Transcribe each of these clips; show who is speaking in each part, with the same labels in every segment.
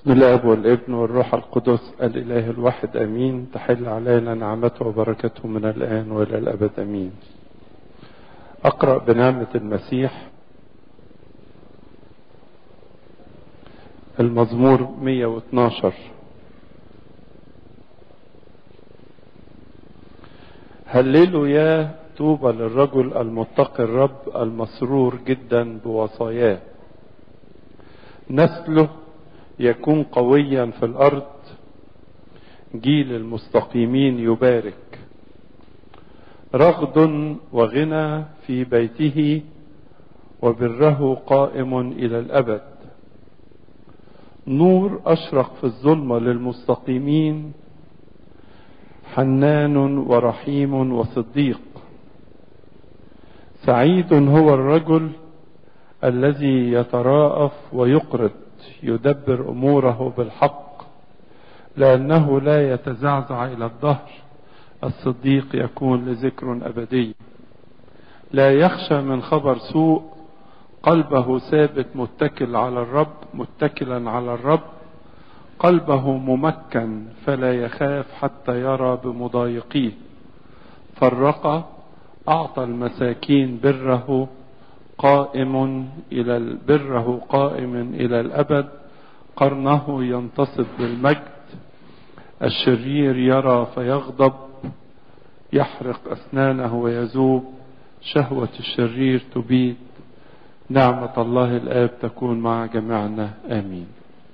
Speaker 1: بسم الاب والابن والروح القدس الاله الواحد امين. تحل علينا نعمته وبركته من الان والى الابد امين. اقرا بنعمه المسيح المزمور 112. هللوا يا طوبى للرجل المتقي الرب المسرور جدا بوصاياه، نسله يكون قويا في الارض، جيل المستقيمين يبارك. رغد وغنى في بيته، وبره قائم الى الابد. نور اشرق في الظلمه للمستقيمين، حنان ورحيم وصديق. سعيد هو الرجل الذي يتراءف ويقرض، يدبر اموره بالحق، لانه لا يتزعزع الى الدهر. الصديق يكون لذكر ابدي. لا يخشى من خبر سوء، قلبه ثابت متكلا على الرب. قلبه ممكن فلا يخاف حتى يرى بمضايقيه. فرق اعطى المساكين بره، قائم الى الابد. قرنه ينتصب بالمجد. الشرير يرى فيغضب، يحرق اسنانه ويذوب. شهوة الشرير تبيد. نعمة الله الآب تكون مع جميعنا آمين.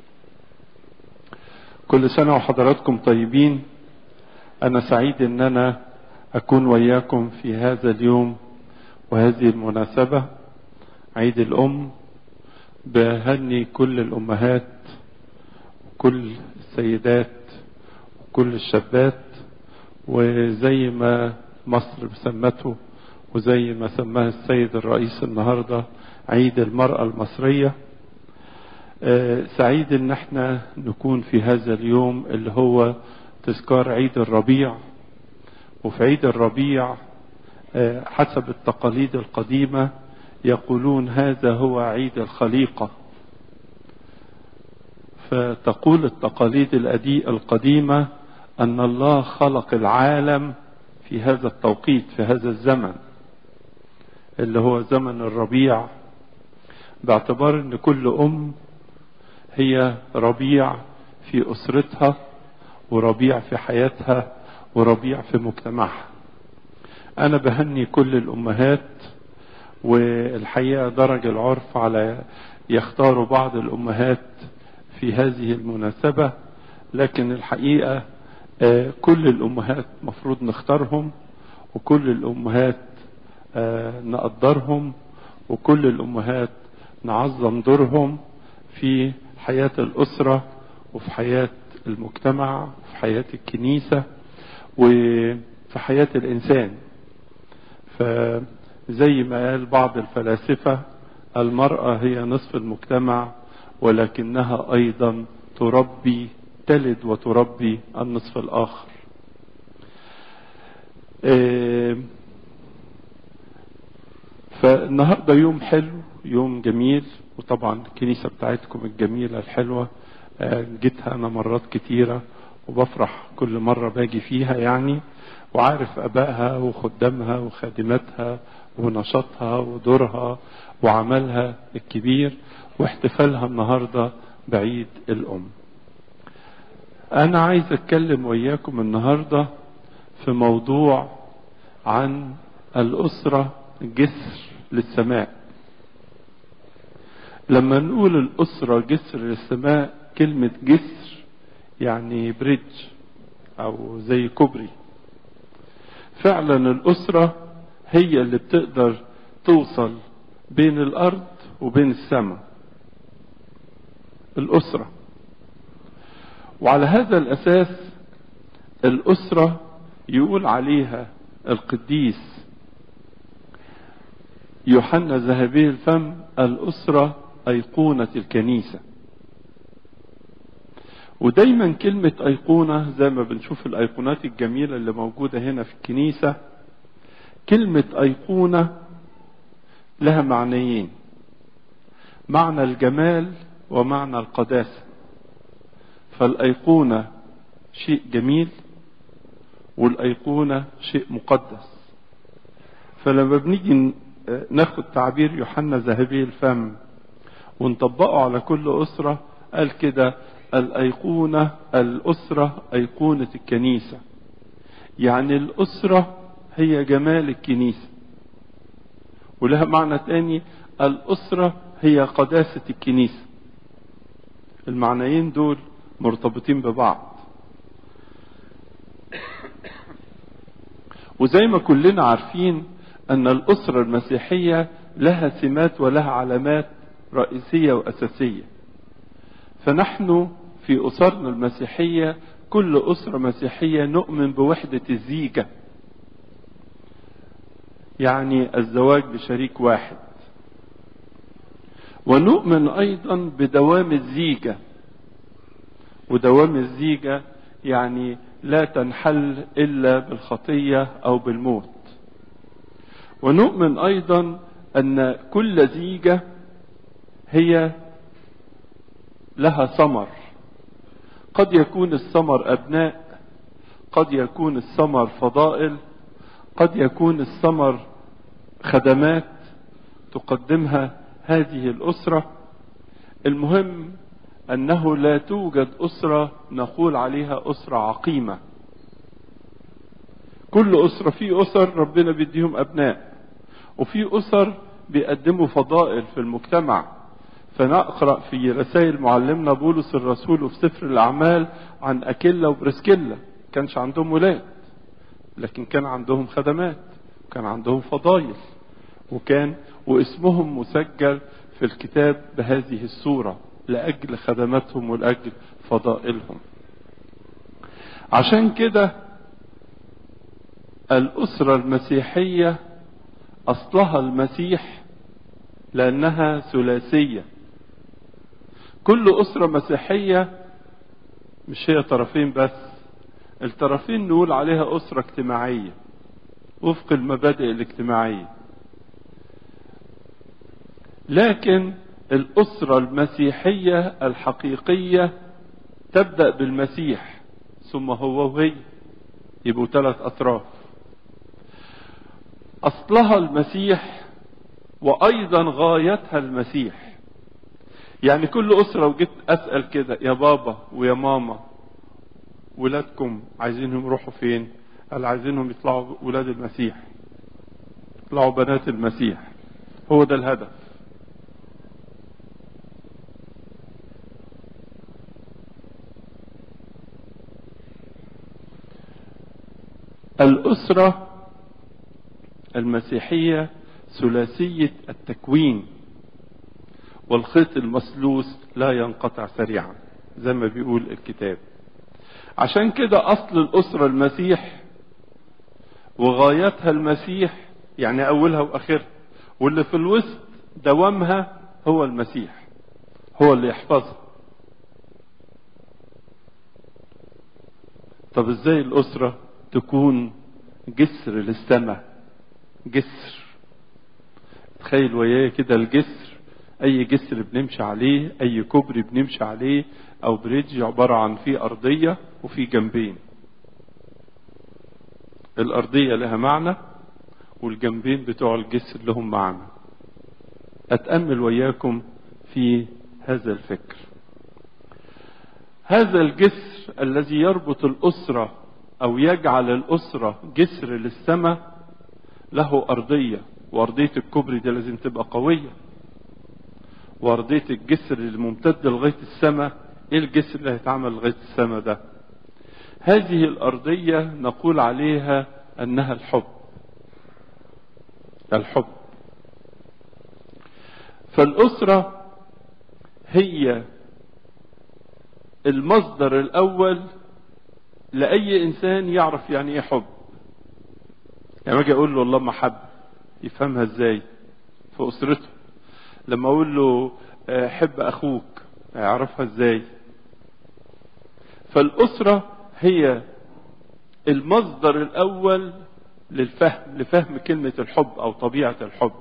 Speaker 1: كل سنة وحضراتكم طيبين. أنا سعيد أن أنا أكون وياكم في هذا اليوم وهذه المناسبة، عيد الأم. بهني كل الأمهات وكل السيدات وكل الشابات، وزي ما مصر سمته وزي ما سماه السيد الرئيس النهاردة عيد المرأة المصرية. سعيد ان احنا نكون في هذا اليوم اللي هو تذكار عيد الربيع. وفي عيد الربيع حسب التقاليد القديمة يقولون هذا هو عيد الخليقة. فتقول التقاليد القديمة أن الله خلق العالم في هذا التوقيت، في هذا الزمن اللي هو زمن الربيع، باعتبار أن كل أم هي ربيع في أسرتها، وربيع في حياتها، وربيع في مجتمعها. أنا بهني كل الأمهات، والحقيقة درج العرف على يختاروا بعض الأمهات في هذه المناسبة، لكن الحقيقة كل الأمهات مفروض نختارهم، وكل الأمهات نقدرهم، وكل الأمهات نعظم دورهم في حياة الأسرة وفي حياة المجتمع وفي حياة الكنيسة وفي حياة الإنسان. فزي ما قال بعض الفلاسفة، المرأة هي نصف المجتمع، ولكنها أيضا تلد وتربي النصف الآخر. فالنهاردة يوم حلو، يوم جميل، وطبعا الكنيسة بتاعتكم الجميلة الحلوة جيتها أنا مرات كتيرة وبفرح كل مرة باجي فيها يعني، وعارف أبائها وخدامها وخادماتها ونشاطها ودورها وعملها الكبير واحتفالها النهاردة بعيد الأم. أنا عايز أتكلم وياكم النهاردة في موضوع عن الأسرة جسر للسماء. لما نقول الأسرة جسر للسماء، كلمة جسر يعني بريدج أو زي كوبري. فعلا الأسرة هي اللي بتقدر توصل بين الأرض وبين السماء، الأسرة. وعلى هذا الأساس الأسرة يقول عليها القديس يوحنا ذهبي الفم: الأسرة أيقونة الكنيسة. ودايما كلمة أيقونة زي ما بنشوف الأيقونات الجميلة اللي موجودة هنا في الكنيسة، كلمة أيقونة لها معنيين: معنى الجمال ومعنى القداسة. فالأيقونة شيء جميل والأيقونة شيء مقدس. فلما بنيجي ناخد تعبير يوحنا ذهبي الفم ونطبقه على كل أسرة، قال كده الأسرة أيقونة الكنيسة. يعني الأسرة هي جمال الكنيسة. ولها معنى تاني، الأسرة هي قداسة الكنيسة. المعنيين دول مرتبطين ببعض. وزي ما كلنا عارفين أن الأسرة المسيحية لها سمات ولها علامات رئيسية وأساسية. فنحن في أسرنا المسيحية كل أسرة مسيحية نؤمن بوحدة الزيجة، يعني الزواج بشريك واحد. ونؤمن أيضا بدوام الزيجة، ودوام الزيجة يعني لا تنحل إلا بالخطية أو بالموت. ونؤمن أيضا أن كل زيجة هي لها ثمر. قد يكون الثمر أبناء، قد يكون الثمر فضائل، قد يكون الثمر خدمات تقدمها هذه الأسرة. المهم أنه لا توجد أسرة نقول عليها أسرة عقيمة. كل أسرة، في أسر ربنا بيديهم أبناء، وفي أسر بيقدموا فضائل في المجتمع. فنقرأ في رسائل معلمنا بولس الرسول وفي سفر الأعمال عن أكيلا وبرسكيلا، كانش عندهم ولاد لكن كان عندهم خدمات، كان عندهم فضائل، واسمهم مسجل في الكتاب بهذه الصورة لأجل خدماتهم ولأجل فضائلهم. عشان كده الأسرة المسيحية أصلها المسيح، لأنها ثلاثية. كل أسرة مسيحية مش هي طرفين بس، الطرفين نقول عليها أسرة اجتماعية وفق المبادئ الاجتماعية. لكن الأسرة المسيحية الحقيقية تبدأ بالمسيح ثم هو وهي، يبقوا 3 أطراف. أصلها المسيح وأيضا غايتها المسيح. يعني كل أسرة وجيت أسأل كده، يا بابا ويا ماما ولادكم عايزينهم يروحوا فين؟ قال عايزينهم يطلعوا ولاد المسيح، يطلعوا بنات المسيح. هو ده الهدف. الأسرة المسيحية ثلاثية التكوين، والخيط المسلوس لا ينقطع سريعا زي ما بيقول الكتاب. عشان كده أصل الأسرة المسيح وغايتها المسيح، يعني أولها وآخرها، واللي في الوسط دوامها هو المسيح، هو اللي يحفظها. طب ازاي الأسرة تكون جسر للسماء؟ جسر، تخيل وياي كده الجسر، اي جسر بنمشي عليه، اي كوبري بنمشي عليه او بريدج، عبارة عن فيه ارضية وفي جنبين. الارضية لها معنى والجنبين بتوع الجسر لهم معنى. اتأمل وياكم في هذا الفكر. هذا الجسر الذي يربط الأسرة أو يجعل الأسرة جسر للسماء له أرضية، وأرضية الكوبري دي لازم تبقى قوية، وأرضية الجسر الممتد لغاية السماء. إيه الجسر اللي هيتعمل لغاية السماء ده؟ هذه الأرضية نقول عليها أنها الحب. الحب. فالأسرة هي المصدر الأول لأي إنسان يعرف يعني إيه حب. يعني ما أجي أقول له الله محب، يفهمها إزاي؟ في أسرته. لما أقول له حب أخوك، يعرفها إزاي؟ فالأسرة هي المصدر الأول للفهم، لفهم كلمة الحب أو طبيعة الحب.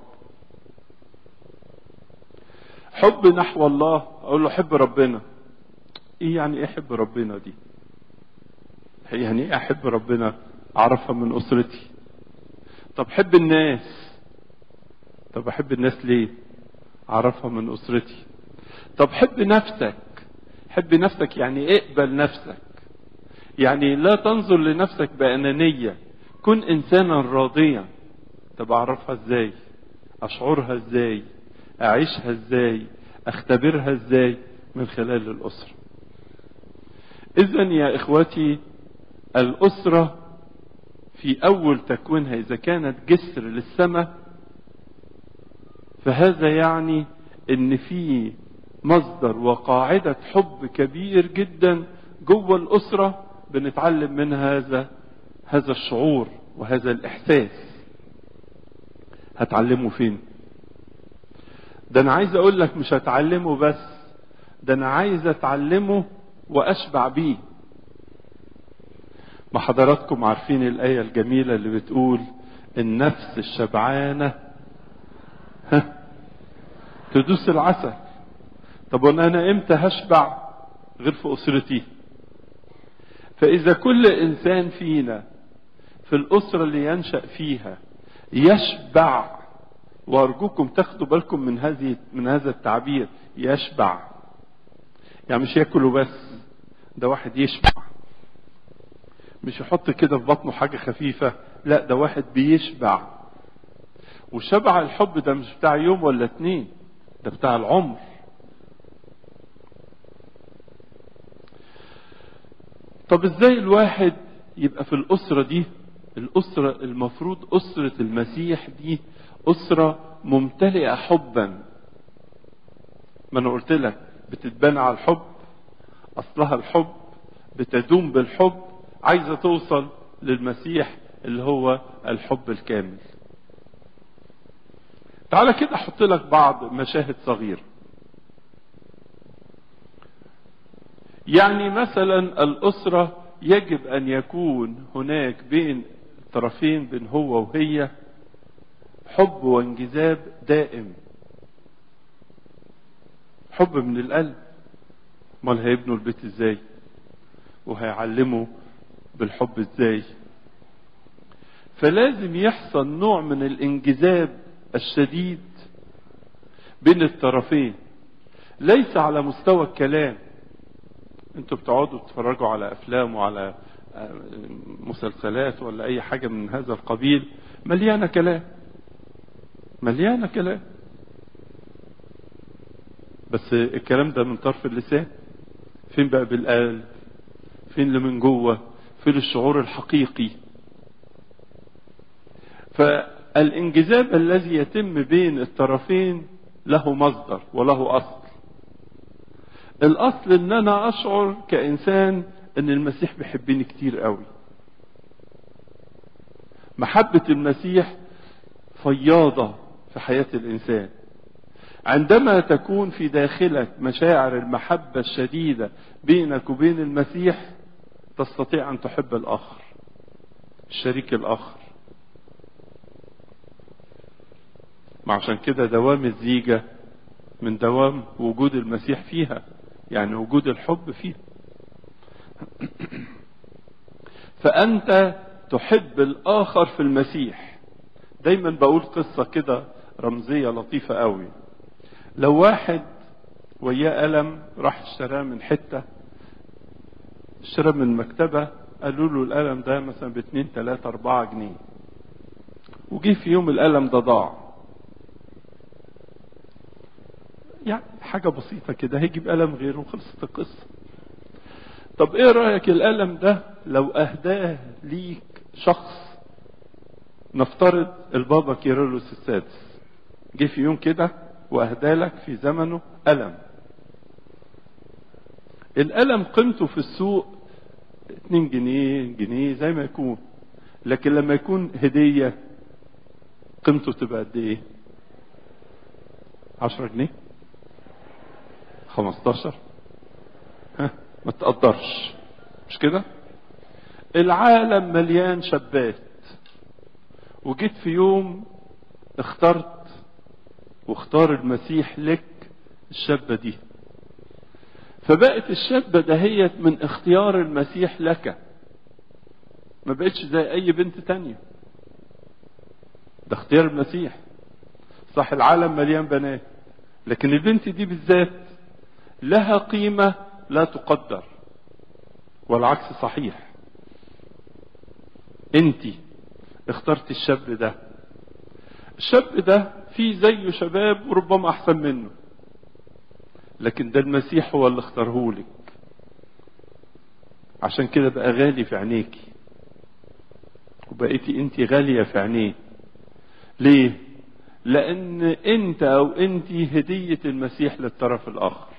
Speaker 1: حب نحو الله، أقول له حب ربنا، ايه يعني ايه احب ربنا دي؟ يعني ايه احب ربنا؟ اعرفها من اسرتي. طب حب الناس. طب احب الناس ليه؟ اعرفها من اسرتي. طب حب نفسك. حب نفسك يعني اقبل نفسك، يعني لا تنظر لنفسك بأنانية، كن انسانا راضيا. طب اعرفها ازاي؟ اشعرها ازاي؟ اعيشها ازاي؟ اختبرها ازاي؟ من خلال الاسرة. اذن يا اخوتي، الاسرة في اول تكوينها اذا كانت جسر للسماء، فهذا يعني ان في مصدر وقاعدة حب كبير جدا جوه الاسرة، بنتعلم من هذا الشعور وهذا الاحساس. هتعلمه فين؟ ده انا عايز اقول لك مش هتعلمه بس، ده انا عايز اتعلمه واشبع بيه. ما حضراتكم عارفين الآية الجميلة اللي بتقول النفس الشبعانة تدوس العسل. طب وانا امتى هشبع غير في اسرتي؟ فاذا كل انسان فينا في الاسرة اللي ينشأ فيها يشبع، وارجوكم تاخدوا بالكم من هذا التعبير، يشبع يعني مش ياكلوا بس، ده واحد يشبع، مش يحط كده في بطنه حاجة خفيفة، لا ده واحد بيشبع. وشبع الحب ده مش بتاع يوم ولا اتنين، ده بتاع العمر. طب ازاي الواحد يبقى في الاسرة دي؟ الاسرة المفروض اسرة المسيح دي اسرة ممتلئة حبا. ما انا قلت لك بتتبنى على الحب، اصلها الحب، بتدوم بالحب، عايزة توصل للمسيح اللي هو الحب الكامل. تعالى كده احط لك بعض مشاهد صغيرة. يعني مثلا الأسرة يجب أن يكون هناك بين الطرفين، بين هو وهي، حب وانجذاب دائم، حب من القلب. امال هيبنوا البيت ازاي؟ وهيعلموا بالحب ازاي؟ فلازم يحصل نوع من الانجذاب الشديد بين الطرفين، ليس على مستوى الكلام. انتوا بتقعدوا تتفرجوا على افلام وعلى مسلسلات ولا اي حاجة من هذا القبيل، مليانة كلام، مليانة كلام، بس الكلام ده من طرف اللسان. فين بقى بالقلب؟ فين اللي من جوه؟ فين الشعور الحقيقي؟ فالانجذاب الذي يتم بين الطرفين له مصدر وله اصل. الاصل ان انا اشعر كانسان ان المسيح بيحبني كتير قوي. محبة المسيح فياضة في حياة الانسان. عندما تكون في داخلك مشاعر المحبة الشديدة بينك وبين المسيح، تستطيع ان تحب الاخر، الشريك الاخر. ما عشان كده دوام الزيجة من دوام وجود المسيح فيها، يعني وجود الحب فيها. فأنت تحب الآخر في المسيح. دايما بقول قصة كده رمزية لطيفة قوي. لو واحد وياه قلم راح اشتراه من حتة، اشتراه من مكتبة، قالوا له القلم ده مثلا ب2 3 4 جنيه، وجي في يوم القلم ده ضاع. يعني حاجة بسيطة كده، هيجيب قلم غيره وخلصت القصة. طب ايه رأيك القلم ده لو اهداه ليك شخص، نفترض البابا كيرلس السادس جه في يوم كده واهدى لك في زمنه قلم. القلم قيمته في السوق 2 جنيه جنيه زي ما يكون، لكن لما يكون هدية قيمته تبقى قد ايه؟ 10 جنيه 15. ما تقدرش، مش كده؟ العالم مليان شابات، وجيت في يوم اخترت واختار المسيح لك الشابة دي، فبقت الشابة دهيت من اختيار المسيح لك، ما بقتش زي اي بنت تانية، ده اختيار المسيح. صح العالم مليان بنات، لكن البنت دي بالذات لها قيمة لا تقدر، والعكس صحيح. انت اخترت الشاب ده، الشاب ده فيه زيه شباب وربما احسن منه، لكن ده المسيح هو اللي اختاره لك، عشان كده بقى غالي في عينيكي، وبقيتي انت غالية في عينيه. ليه؟ لان انت او انت هدية المسيح للطرف الاخر.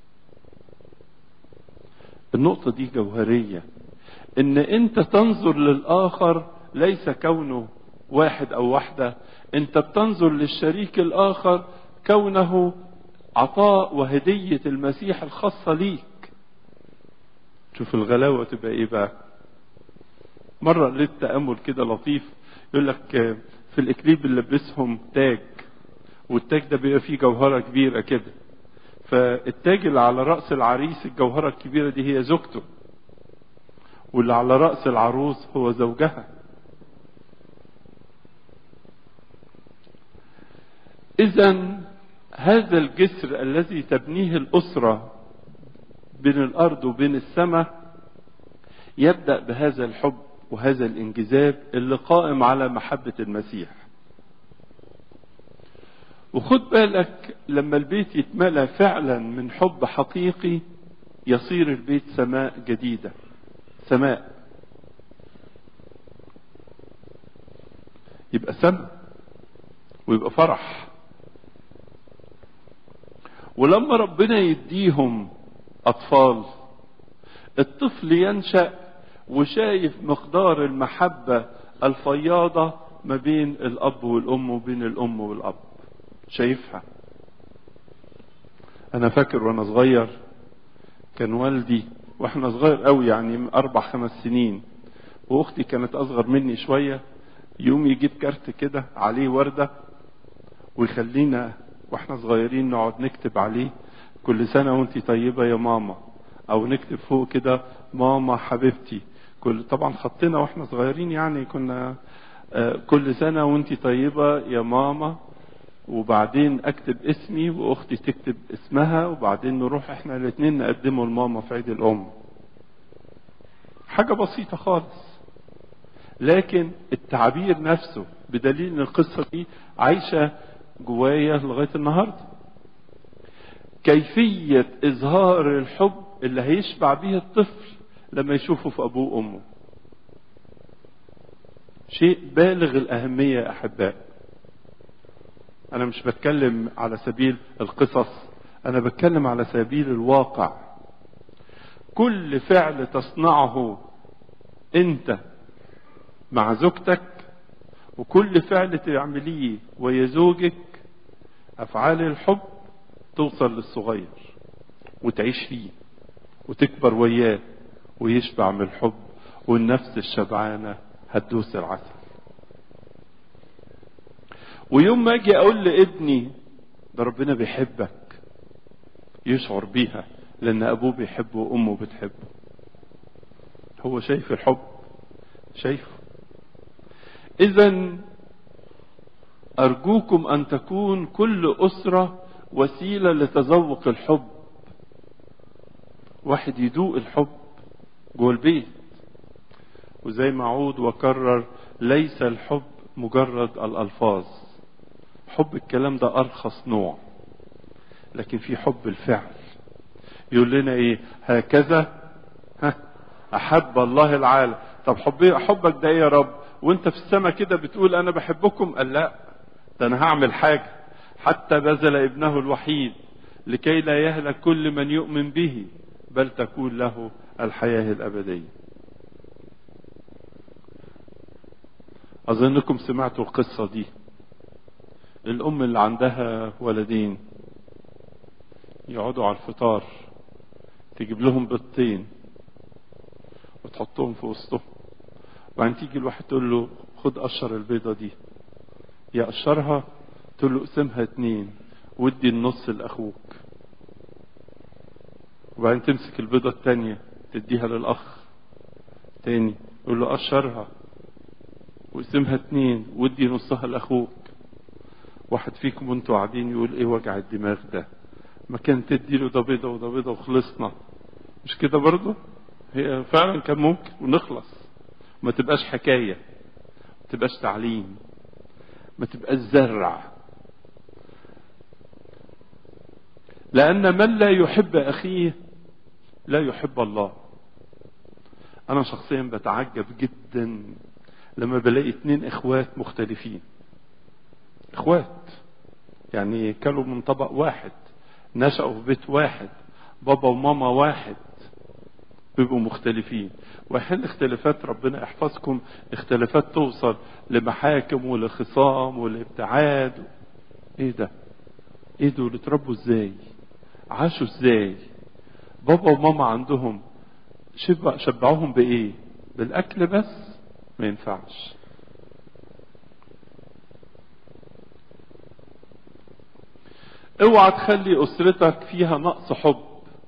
Speaker 1: النقطة دي جوهرية، ان انت تنظر للاخر ليس كونه واحد او واحدة، انت بتنظر للشريك الاخر كونه عطاء وهدية المسيح الخاصة ليك. شوف الغلاوة تبقى ايه بقى. مرة قريت تأمل كده لطيف، يقول لك في الاكليب اللي لبسهم تاج، والتاج ده بيبقى فيه جوهرة كبيرة كده، فالتاج اللي على رأس العريس الجوهرة الكبيرة دي هي زوجته، واللي على رأس العروس هو زوجها. إذن هذا الجسر الذي تبنيه الأسرة بين الأرض وبين السماء يبدأ بهذا الحب وهذا الانجذاب اللي قائم على محبة المسيح. وخد بالك لما البيت يتملى فعلا من حب حقيقي يصير البيت سماء جديدة، سماء، يبقى سماء ويبقى فرح. ولما ربنا يديهم أطفال، الطفل ينشأ وشايف مقدار المحبة الفياضة ما بين الأب والأم وبين الأم والأب، شايفها. أنا فاكر وأنا صغير كان والدي وإحنا صغير قوي، يعني 4-5 سنين، وأختي كانت أصغر مني شوية، يوم يجيب كارت كده عليه وردة ويخلينا واحنا صغيرين نقعد نكتب عليه كل سنة وانتي طيبة يا ماما، او نكتب فوق كده ماما حبيبتي. طبعا خطنا واحنا صغيرين، يعني كنا كل سنة وانتي طيبة يا ماما، وبعدين اكتب اسمي واختي تكتب اسمها، وبعدين نروح احنا الاثنين نقدمه لماما في عيد الام. حاجة بسيطة خالص، لكن التعبير نفسه بدليل ان القصة دي عايشة جوايا لغاية النهاردة. كيفية اظهار الحب اللي هيشبع به الطفل لما يشوفه في ابوه وامه شيء بالغ الاهمية يا احباء. انا مش بتكلم على سبيل القصص، انا بتكلم على سبيل الواقع. كل فعل تصنعه انت مع زوجتك، وكل فعل تعمليه ويا زوجك، افعال الحب توصل للصغير وتعيش فيه وتكبر وياه ويشبع من الحب، والنفس الشبعانة هتدوس العسل. ويوم ما اجي اقول لابني ده ربنا بيحبك، يشعر بيها لان ابوه بيحبه وامه بتحبه. هو شايف الحب، شايفه. اذا ارجوكم ان تكون كل اسرة وسيلة لتذوق الحب، واحد يدوق الحب جوه البيت. وزي ما اعود واكرر، ليس الحب مجرد الالفاظ، حب الكلام ده ارخص نوع، لكن في حب الفعل. يقول لنا ايه؟ هكذا احب الله العالم. طب حبك ده ايه يا رب؟ وانت في السماء كده بتقول انا بحبكم؟ قال لا، ده انا هعمل حاجة، حتى بذل ابنه الوحيد لكي لا يهلك كل من يؤمن به بل تكون له الحياة الابدية. اظنكم سمعتوا القصة دي، الام اللي عندها ولدين يقعدوا على الفطار تجيب لهم بيضتين وتحطهم في وسطهم، وبعدين تيجي الواحد تقول له خد قشر البيضة دي، يقشرها تقول له اقسمها 2 ودي النص لاخوك. وبعدين تمسك البيضة التانية تديها للأخ تاني، يقول له قشرها وقسمها 2 وادي نصها لأخوك. واحد فيكم وانتوا قاعدين يقول ايه وجع الدماغ ده، ما كان تدي له ده بيضة وده بيضة وخلصنا. مش كده برضه؟ هي فعلا كان ممكن ونخلص، ما تبقاش حكاية، ما تبقاش تعليم، ما تبقاش زرع. لأن من لا يحب أخيه لا يحب الله. أنا شخصيا بتعجب جدا لما بلاقي 2 إخوات مختلفين، إخوات يعني كانوا من طبق واحد، نشأوا في بيت واحد، بابا وماما واحد، بيبقوا مختلفين. وحين اختلافات ربنا يحفظكم، اختلافات توصل لمحاكم ولخصام ولابتعاد. ايه ده؟ ايه دول اتربوا ازاي؟ عاشوا ازاي؟ بابا وماما عندهم شبعوهم بايه؟ بالاكل بس؟ ما ينفعش. اوعى تخلي اسرتك فيها نقص حب.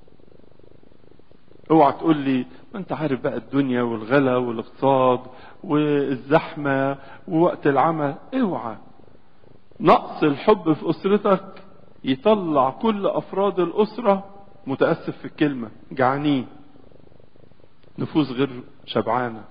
Speaker 1: اوعى تقول لي ما انت عارف بقى الدنيا والغلا والاقتصاد والزحمة ووقت العمل. اوعى نقص الحب في اسرتك يطلع كل افراد الاسرة، متأسف في الكلمة، جعانين، نفوس غير شبعانة.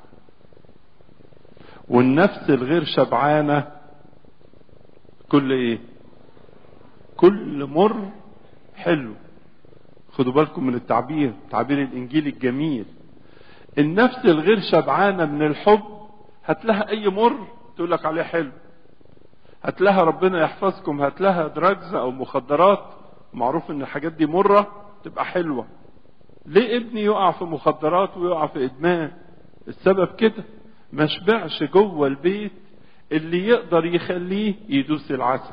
Speaker 1: والنفس الغير شبعانة كل ايه؟ كل مر حلو. خدوا بالكم من التعبير الانجيل الجميل. النفس الغير شبعانة من الحب هتلاها اي مر تقول لك عليه حلو. هتلاها ربنا يحفظكم، هتلاها دراجز او مخدرات، معروف ان الحاجات دي مرة تبقى حلوة. ليه ابني يقع في مخدرات ويقع في ادمان؟ السبب كده، ما شبعش جوه البيت اللي يقدر يخليه يدوس العسل.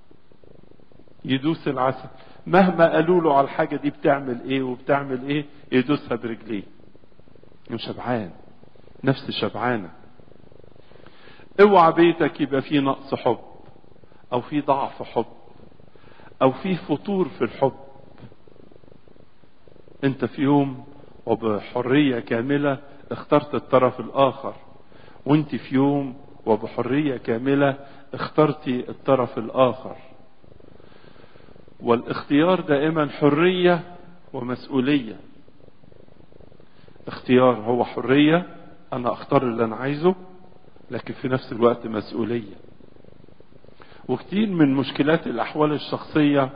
Speaker 1: يدوس العسل مهما قالوا له على الحاجة دي بتعمل ايه وبتعمل ايه، يدوسها برجليه. مش شبعان، نفس شبعانة. اوعى بيتك يبقى فيه نقص حب، او فيه ضعف حب، او فيه فتور في الحب. انت في يوم وبحرية كاملة اخترت الطرف الاخر، وانت في يوم وبحرية كاملة اخترتي الطرف الاخر. والاختيار دائما حرية ومسؤولية. اختيار هو حرية، انا اختار اللي انا عايزه، لكن في نفس الوقت مسؤولية. وكتير من مشكلات الاحوال الشخصية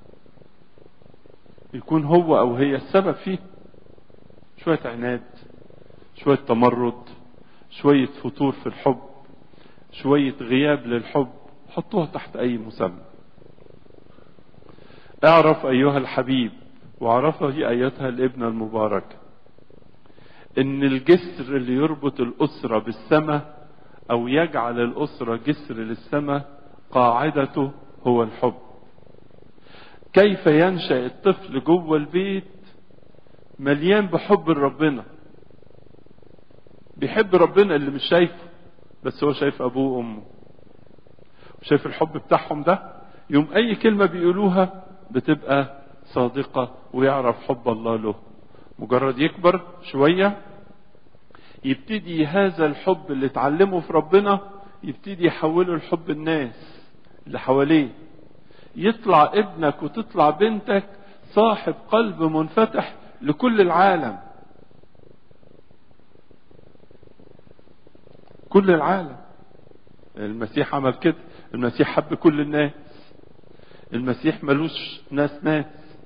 Speaker 1: يكون هو او هي السبب فيه. شوية عناد، شوية تمرد، شوية فتور في الحب، شوية غياب للحب، حطوها تحت اي مسمى. اعرف ايها الحبيب، وعرفه ايتها الابنة المباركة، ان الجسر اللي يربط الاسرة بالسماء او يجعل الاسرة جسر للسماء قاعدته هو الحب. كيف ينشأ الطفل جوه البيت مليان بحب ربنا، بيحب ربنا اللي مش شايفه، بس هو شايف ابوه وامه، شايف الحب بتاعهم ده، يوم اي كلمة بيقولوها بتبقى صادقة ويعرف حب الله له. مجرد يكبر شوية يبتدي هذا الحب اللي اتعلمه في ربنا يبتدي يحوله لحب الناس اللي حواليه. يطلع ابنك وتطلع بنتك صاحب قلب منفتح لكل العالم، كل العالم. المسيح عمل كده، المسيح حب كل الناس، المسيح ملوش ناس.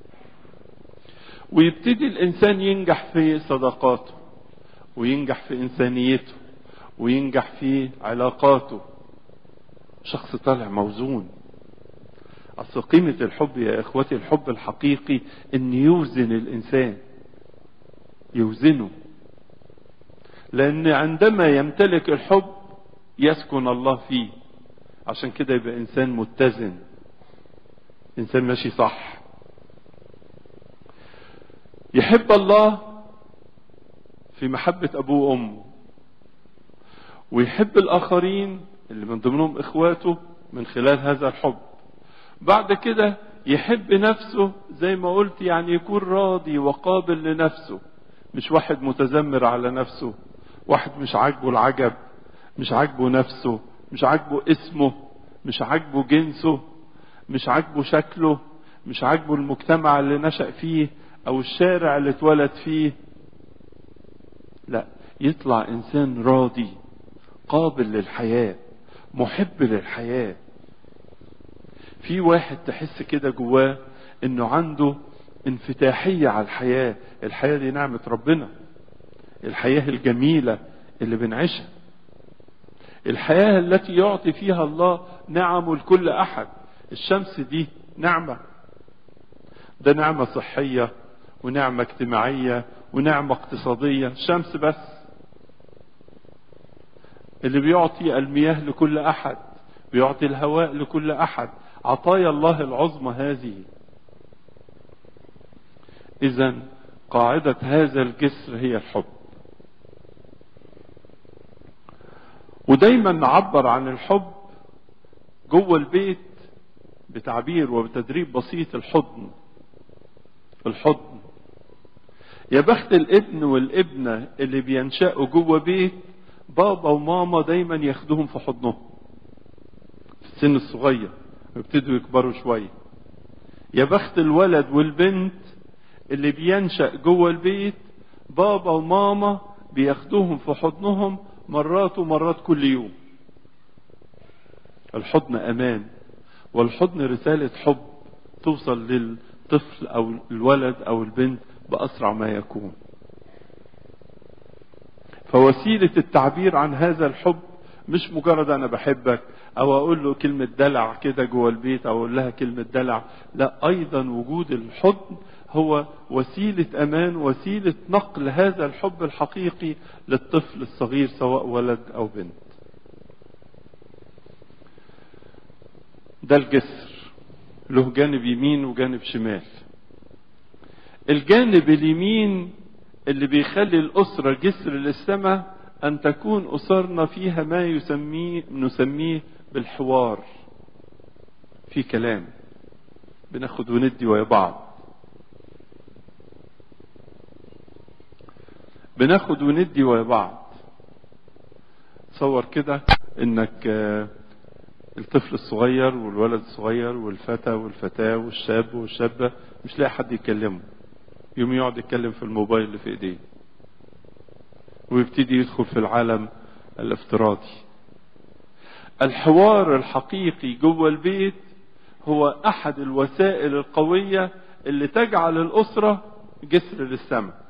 Speaker 1: ويبتدي الانسان ينجح في صداقاته، وينجح في انسانيته، وينجح في علاقاته. شخص طالع موزون. اصل قيمة الحب يا اخوتي، الحب الحقيقي ان يوزن الانسان، يوزنه. لان عندما يمتلك الحب يسكن الله فيه. عشان كده يبقى انسان متزن، انسان ماشي صح. يحب الله في محبة ابوه وامه، ويحب الاخرين اللي من ضمنهم اخواته من خلال هذا الحب. بعد كده يحب نفسه زي ما قلت، يعني يكون راضي وقابل لنفسه، مش واحد متذمر على نفسه، واحد مش عاجبه العجب، مش عاجبه نفسه، مش عاجبه اسمه، مش عاجبه جنسه، مش عاجبه شكله، مش عاجبه المجتمع اللي نشأ فيه او الشارع اللي اتولد فيه. لا، يطلع انسان راضي قابل للحياة محب للحياة. في واحد تحس كده جواه انه عنده انفتاحية على الحياة. الحياة دي نعمة ربنا، الحياة الجميلة اللي بنعيشها، الحياة التي يعطي فيها الله نعم لكل احد. الشمس دي نعمة، ده نعمة صحية ونعمة اجتماعية ونعمة اقتصادية. الشمس بس اللي بيعطي المياه لكل احد، بيعطي الهواء لكل احد، عطايا الله العظمى هذه. اذا قاعدة هذا الجسر هي الحب. ودايما نعبر عن الحب جوه البيت بتعبير وبتدريب بسيط: الحضن. الحضن. يا بخت الابن والابنة اللي بينشأوا جوه بيت بابا وماما دايما ياخدوهم في حضنهم في السن الصغير ويبتدوا يكبروا شوية. يا بخت الولد والبنت اللي بينشأ جوه البيت بابا وماما بياخدوهم في حضنهم مرات ومرات كل يوم. الحضن امان، والحضن رسالة حب توصل للطفل او الولد او البنت باسرع ما يكون. فوسيلة التعبير عن هذا الحب مش مجرد انا بحبك او اقول له كلمة دلع كده جوه البيت او اقول لها كلمة دلع، لا، ايضا وجود الحضن هو وسيلة امان، وسيلة نقل هذا الحب الحقيقي للطفل الصغير سواء ولد او بنت. ده الجسر، له جانب يمين وجانب شمال. الجانب اليمين اللي بيخلي الأسرة جسر للسماء أن تكون أسرنا فيها ما نسميه بالحوار. في كلام، بناخد وندي ويا بعض، بناخد وندي ويا بعض. تصور كده انك الطفل الصغير والولد الصغير والفتى والفتاة والشاب والشابة مش لاقي حد يكلمه، يوم يقعد يتكلم في الموبايل اللي في ايديه ويبتدي يدخل في العالم الافتراضي. الحوار الحقيقي جوه البيت هو احد الوسائل القوية اللي تجعل الاسرة جسر للسماء.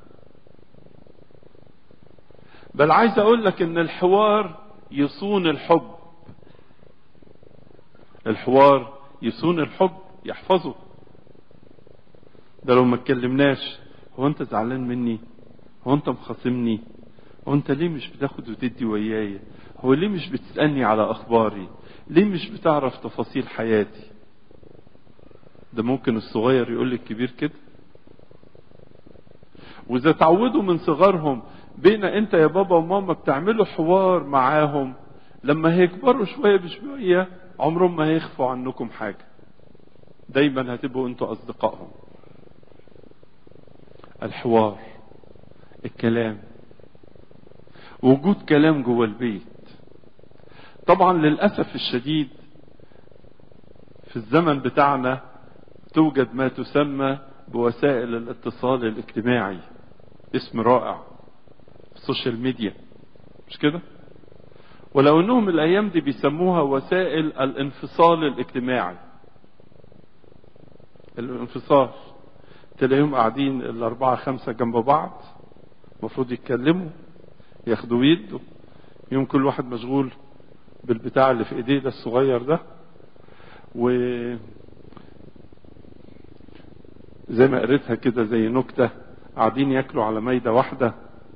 Speaker 1: بل عايز اقول لك ان الحوار يصون الحب. الحوار يصون الحب، يحفظه. ده لو ما اتكلمناش، هو انت زعلان مني؟ هو انت مخاصمني؟ هو انت ليه مش بتاخد وتدي وياي؟ هو ليه مش بتسألني على اخباري؟ ليه مش بتعرف تفاصيل حياتي؟ ده ممكن الصغير يقول للكبير كده. واذا تعودوا من صغرهم بين انت يا بابا وماما بتعملوا حوار معاهم، لما هيكبروا شوية بشوية عمرهم ما هيخفوا عنكم حاجة، دايما هتبقوا انتوا اصدقائهم. الحوار، الكلام، وجود كلام جوه البيت. طبعا للأسف الشديد في الزمن بتاعنا توجد ما تسمى بوسائل الاتصال الاجتماعي، اسم رائع، السوشيال ميديا، مش كده؟ ولو انهم الايام دي بيسموها وسائل الانفصال الاجتماعي. الانفصال، تلاقيهم قاعدين الاربعة خمسة جنب بعض، المفروض يتكلموا، ياخدوا ويدوا، يوم كل واحد مشغول بالبتاع اللي في ايديه ده الصغير ده، و زي ما قريتها كده زي نكتة، قاعدين ياكلوا على مايدة واحدة،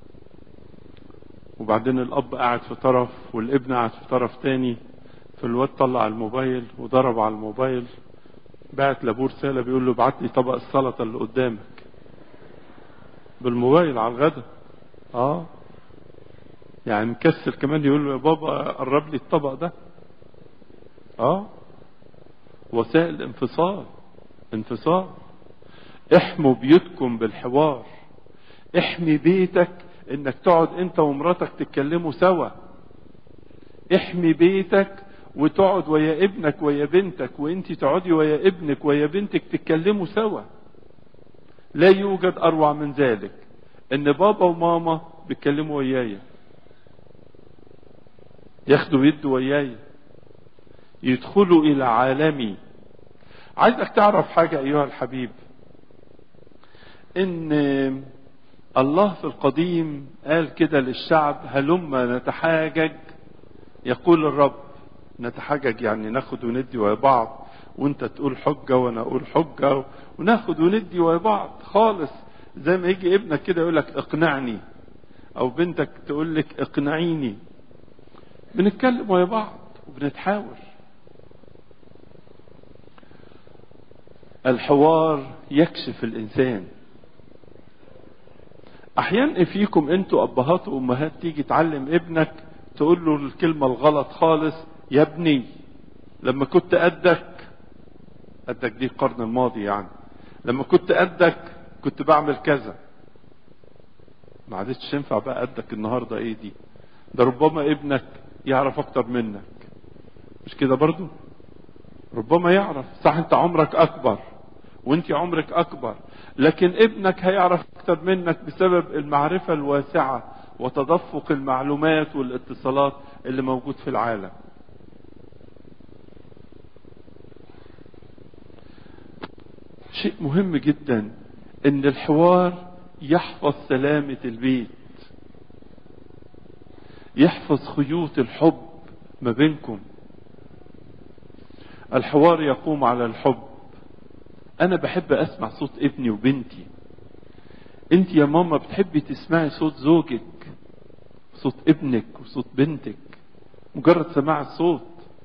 Speaker 1: وبعدين الاب قاعد في طرف والابن قاعد في طرف تاني، فالواد طلع الموبايل وضرب على الموبايل، بعت لابوه رسالة بيقول له ابعت لي طبق السلطة اللي قدامك بالموبايل على الغدا. يعني مكسل كمان يقول له يا بابا قرب لي الطبق ده. وسائل انفصال، انفصال. احموا بيوتكم بالحوار. احمي بيتك انك تقعد انت ومراتك تتكلموا سوا. احمي بيتك وتقعد ويا ابنك ويا بنتك، وانت تقعدي ويا ابنك ويا بنتك تتكلموا سوا. لا يوجد اروع من ذلك ان بابا وماما بيتكلموا ويايا، ياخدوا يدوا ويايا، يدخلوا الى عالمي. عايزك تعرف حاجة ايها الحبيب، ان الله في القديم قال كده للشعب: هلما نتحاجج. يقول الرب نتحاجج يعني ناخد وندي ويا بعض، وانت تقول حجة وانا اقول حجة، وناخد وندي ويا بعض خالص. زي ما يجي ابنك كده يقول لك اقنعني، او بنتك تقول لك اقنعيني. بنتكلم ويا بعض وبنتحاور. الحوار يكشف الانسان. احيانا فيكم انتوا ابهات وامهات تيجي تعلم ابنك تقول له الكلمة الغلط خالص: يا ابني لما كنت قدك دي القرن الماضي يعني، لما كنت قدك كنت بعمل كذا. ما عادتش ينفع بقى قدك النهاردة. ايه دي؟ ده ربما ابنك يعرف اكتر منك، مش كده برضو؟ ربما يعرف، صح، انت عمرك اكبر وانت عمرك اكبر، لكن ابنك هيعرف اكتر منك بسبب المعرفة الواسعة وتدفق المعلومات والاتصالات اللي موجود في العالم. شيء مهم جدا ان الحوار يحفظ سلامة البيت، يحفظ خيوط الحب ما بينكم. الحوار يقوم على الحب. انا بحب اسمع صوت ابني وبنتي. انت يا ماما بتحبي تسمعي صوت زوجك، صوت ابنك وصوت بنتك. مجرد سماع الصوت.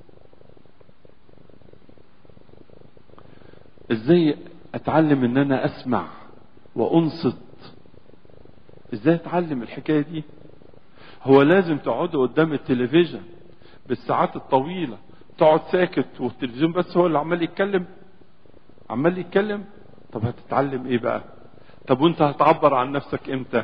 Speaker 1: ازاي اتعلم ان انا اسمع وانصت؟ ازاي اتعلم الحكاية دي؟ هو لازم تقعدوا قدام التلفزيون بالساعات الطويلة تقعد ساكت والتلفزيون بس هو اللي عمال يتكلم؟ عمال يتكلم. طب هتتعلم ايه بقى؟ طب وانت هتعبر عن نفسك امتى؟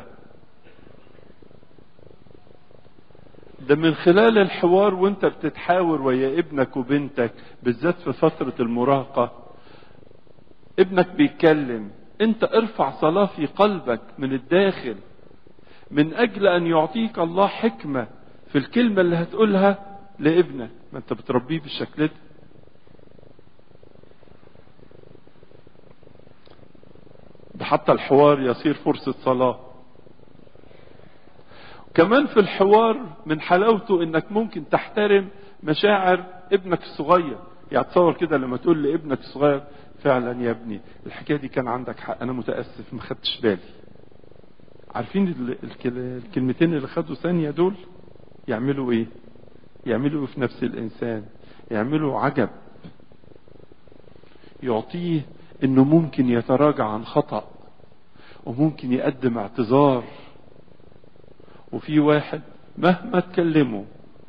Speaker 1: ده من خلال الحوار وانت بتتحاور ويا ابنك وبنتك، بالذات في فترة المراهقة. ابنك بيتكلم، انت ارفع صلاة في قلبك من الداخل من اجل ان يعطيك الله حكمة في الكلمة اللي هتقولها لابنك. ما انت بتربيه بالشكل ده. ده حتى الحوار يصير فرصة صلاة. كمان في الحوار من حلاوته انك ممكن تحترم مشاعر ابنك الصغير. يعني تصور كده لما تقول لابنك الصغير: فعلا يا ابني الحكاية دي كان عندك حق، انا متأسف ما خدتش بالي. عارفين الكلمتين اللي خدوا ثانية دول يعملوا ايه؟ يعملوا في نفس الانسان، يعملوا عجب. يعطيه انه ممكن يتراجع عن خطأ وممكن يقدم اعتذار. وفي واحد مهما تكلمه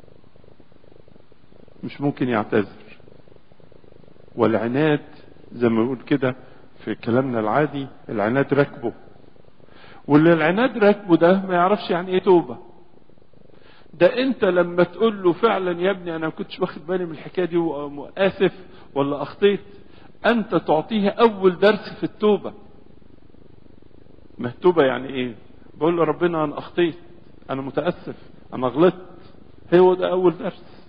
Speaker 1: مش ممكن يعتذر. والعناد زي ما نقول كده في كلامنا العادي، العناد راكبه. واللي العناد راكبه ده ما يعرفش يعني ايه توبة. ده انت لما تقول له فعلا يا ابني انا ما كنتش واخد بالي من الحكاية دي واسف ولا اخطيت، انت تعطيه اول درس في التوبة. ما التوبة يعني ايه؟ بقول له ربنا انا اخطيت، انا متأسف، انا غلطت. هو ده اول درس.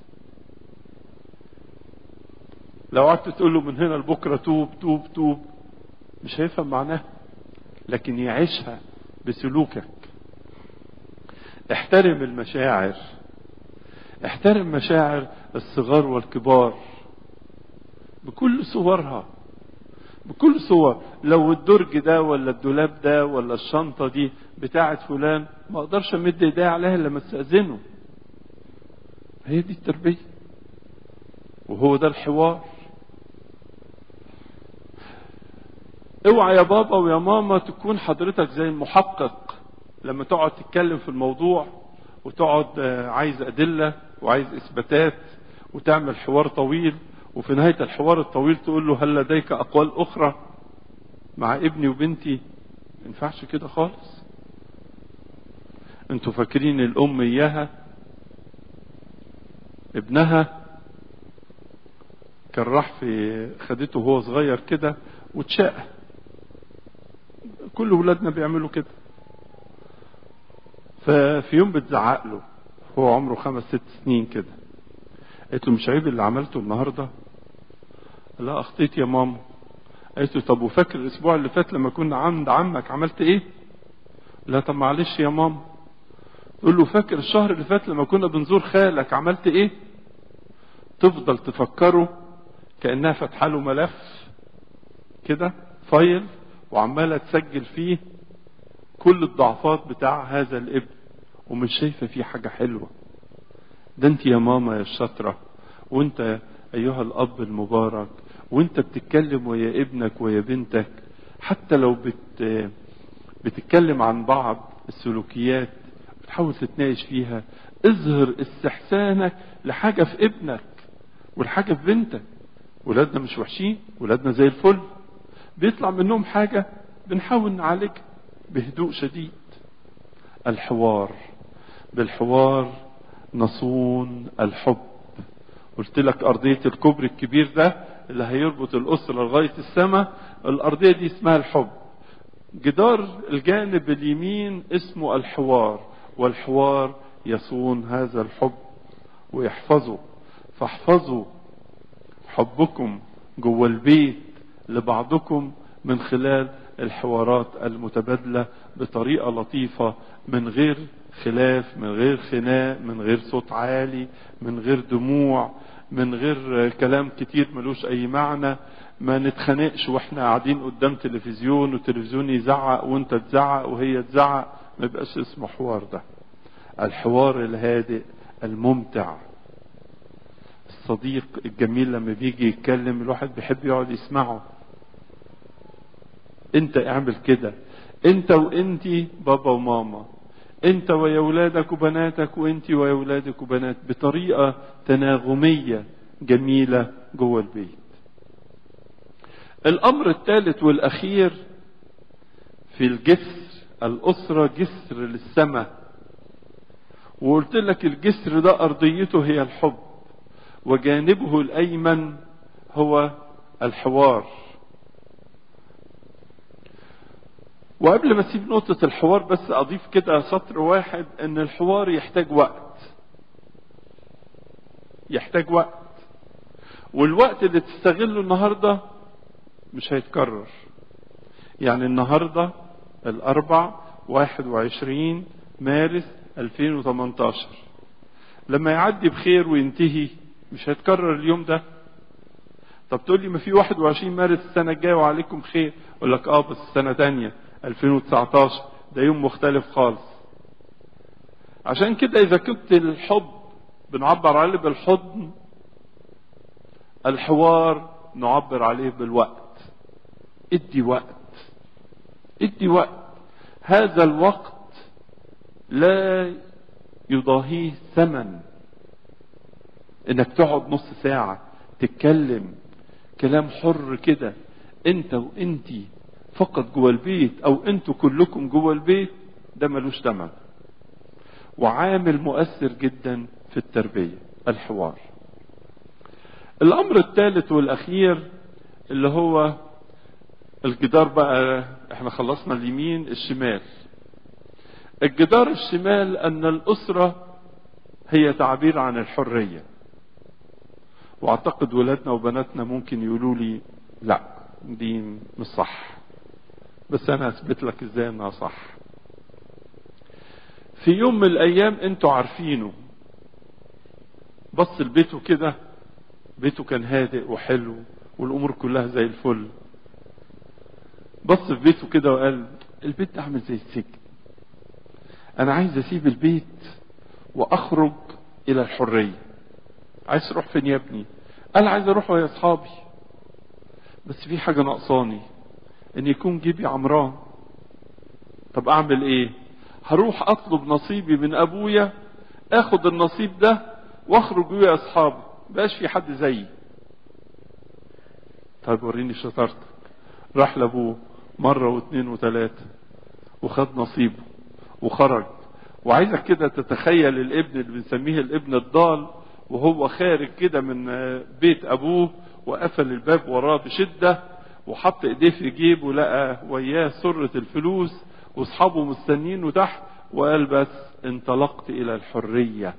Speaker 1: لو قعدت تقول له من هنا لبكره توب توب توب مش هيفهم معناها، لكن يعيشها بسلوكك. احترم المشاعر، احترم مشاعر الصغار والكبار بكل صورها، بكل صور. لو الدرج ده ولا الدولاب ده ولا الشنطة دي بتاعت فلان ما اقدرش امد ايدي عليها الا لما استأذنه. هي دي التربية وهو ده الحوار. اوعى يا بابا ويا ماما تكون حضرتك زي المحقق لما تقعد تتكلم في الموضوع وتقعد عايز أدلة وعايز إثباتات وتعمل حوار طويل، وفي نهاية الحوار الطويل تقول له هل لديك أقوال أخرى؟ مع ابني وبنتي ما ينفعش كده خالص. انتوا فاكرين الام اياها ابنها كان راح خدته وهو صغير كده واتشاق. كل ولادنا بيعملوا كده. ففي يوم بتزعق له، هو عمره 5-6 سنين كده، قالت له مش عيب اللي عملته النهارده؟ لا اخطيت يا ماما. قالت له طب وفاكر الاسبوع اللي فات لما كنا عند عمك عملت ايه؟ لا طب معلش يا ماما. تقول له فاكر الشهر اللي فات لما كنا بنزور خالك عملت ايه؟ تفضل تفكره كأنها فاتحه له ملف كده، فايل، وعماله تسجل فيه كل الضعفات بتاع هذا الابن، ومش شايفه فيه حاجه حلوه. ده انت يا ماما يا الشاطره، وانت ايها الاب المبارك، وانت بتتكلم ويا ابنك ويا بنتك، حتى لو بتتكلم عن بعض السلوكيات بتحاول تتناقش فيها، اظهر استحسانك لحاجه في ابنك والحاجه في بنتك. ولادنا مش وحشين، ولادنا زي الفل، بيطلع منهم حاجه بنحاول نعالجها بهدوء شديد. الحوار، بالحوار نصون الحب. قلت لك ارضيه الكوبري الكبير ده اللي هيربط الاسره لغايه السماء، الارضيه دي اسمها الحب. جدار الجانب اليمين اسمه الحوار، والحوار يصون هذا الحب ويحفظه. فاحفظوا حبكم جوه البيت لبعضكم من خلال الحوارات المتبادلة بطريقة لطيفة، من غير خلاف، من غير خناق، من غير صوت عالي، من غير دموع، من غير كلام كتير ملوش اي معنى. ما نتخانقش واحنا قاعدين قدام تلفزيون والتلفزيون يزعق وانت تزعق وهي تزعق، ما يبقاش اسمه حوار. ده الحوار الهادئ الممتع. الصديق الجميل لما بيجي يتكلم الواحد بيحب يقعد يسمعه. انت اعمل كده، انت وانتي بابا وماما، انت ويا ولادك وبناتك، وانتي ويا ولادك وبنات، بطريقة تناغمية جميلة جوه البيت. الامر الثالث والاخير في الجسر، الاسرة جسر للسماء. وقلت لك الجسر ده ارضيته هي الحب، وجانبه الايمن هو الحوار. وقبل ما اسيب نقطة الحوار بس اضيف كده سطر واحد، ان الحوار يحتاج وقت. يحتاج وقت، والوقت اللي تستغله النهاردة مش هيتكرر. يعني النهاردة الاربع 21 مارس 2018، لما يعدي بخير وينتهي مش هيتكرر اليوم ده. طب تقول لي ما في 21 مارس السنة الجاية وعليكم خير، اقول لك بس السنة تانية 2019 ده يوم مختلف خالص. عشان كده اذا كنت الحب بنعبر عليه بالحضن، الحوار نعبر عليه بالوقت. ادي وقت، ادي وقت. هذا الوقت لا يضاهيه ثمن. انك تقعد نص ساعة تتكلم كلام حر كده انت وانتي فقط جوه البيت، او انتوا كلكم جوه البيت، ده ملوش ثمن وعامل مؤثر جدا في التربية. الحوار. الامر الثالث والاخير اللي هو الجدار بقى، احنا خلصنا اليمين، الشمال. الجدار الشمال ان الاسرة هي تعبير عن الحرية. واعتقد ولادنا وبناتنا ممكن يقولوا لي لا دي مش صح، بس انا اثبت لك ازاي انها صح. في يوم من الايام انتوا عارفينه بص لبيته كده، بيته كان هادئ وحلو والامور كلها زي الفل. بص في بيته كده وقال البيت ده عامل زي السجن، انا عايز اسيب البيت واخرج الى الحرية. عايز تروح فين يا ابني؟ قال عايز اروح ويا اصحابي، بس في حاجة ناقصاني، ان يكون جيبي عمران. طب اعمل ايه؟ هروح اطلب نصيبي من ابويا، اخد النصيب ده واخرج ويا اصحابي، مبقاش في حد زيي. طيب وريني شطارتك. راح لابوه مرة واثنين وثلاثة وخد نصيبه وخرج. وعايزك كده تتخيل الابن اللي بنسميه الابن الضال وهو خارج كده من بيت ابوه وقفل الباب وراه بشدة وحط ايديه في جيبه، لقى وياه سرة الفلوس واصحابه مستنينه تحت، وقال بس انطلقت الى الحرية.